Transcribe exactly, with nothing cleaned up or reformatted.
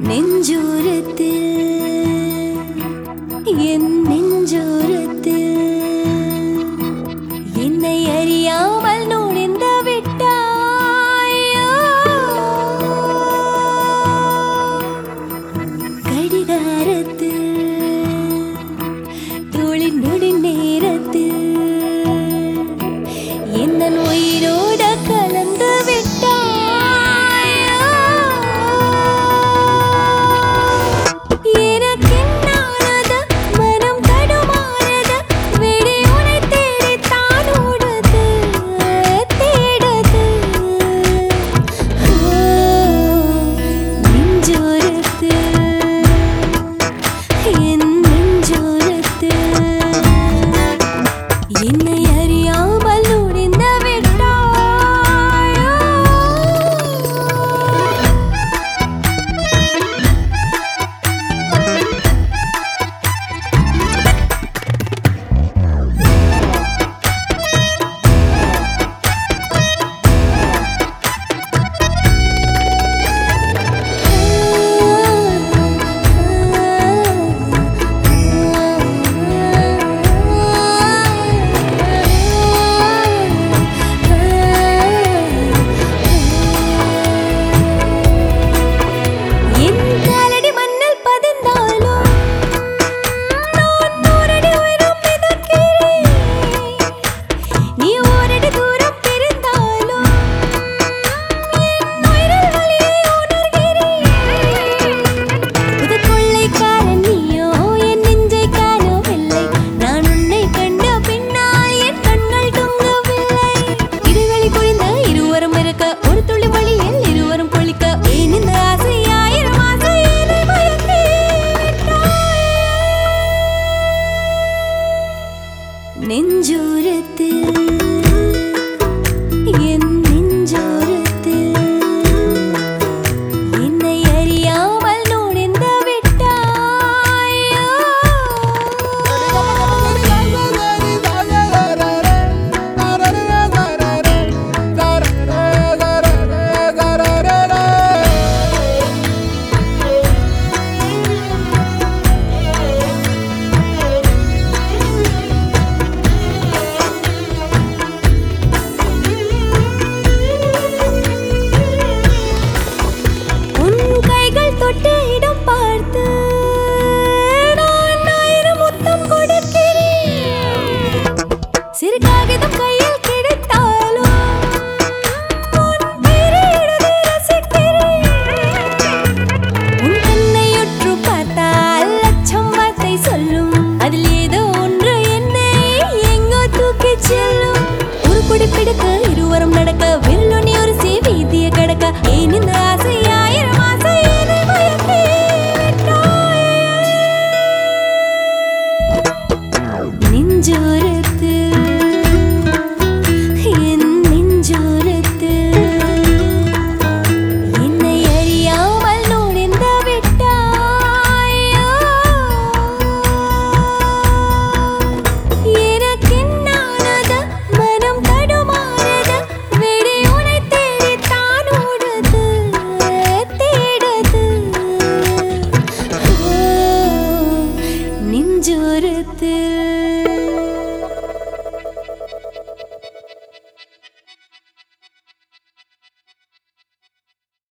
நெஞ்சோரத்தில் என் நெஞ்சோரத்தில் என்னை அறியாமல் நுழைந்து விட்டாயோ கடிகாரத்தில் தோளின் நொடி நேரத்தில் என் உயிரோட கலந்து விட்டாய். என்னை அறியாமல் நுழைந்து விட்டாயோ நெஞ்சோரத்தில் என் நெஞ்சோரத்தில் என்னை அறியாமல் நுழைந்து விட்டாயோ தொட்டு இடம் பார்த்து நான் ஆயிரம் முத்தம் கொடுக்கிறேன். சிறு காகிதம் கையில் கிடைத்தாலும் உன் பெயரை எழுதி ரசிக்கிறேன். உன் கண்ணையுற்று பார்த்தால் லட்சம் வார்த்தை சொல்லும். அதில் ஏதோ ஒன்று என்னை எங்கோ தூக்கிச் செல்லும். ஒரு குடி பிடிக்க இருவரும் நடக்க வில்லுனி ஒரு சீ வீதியை கடக்க ஏன் இந்த ஆசை ஆயிரம் ஆசை நெஞ்சோரத்தில் என் நெஞ்சோரத்தில் என்னை அறியாமல் நுழைந்து விட்டாயோ எனக்கென்னானது மனம் தடுமாறுது விடை உனை தேடித்தான் ஓடுது தேடுது நெஞ்சோரத்தில்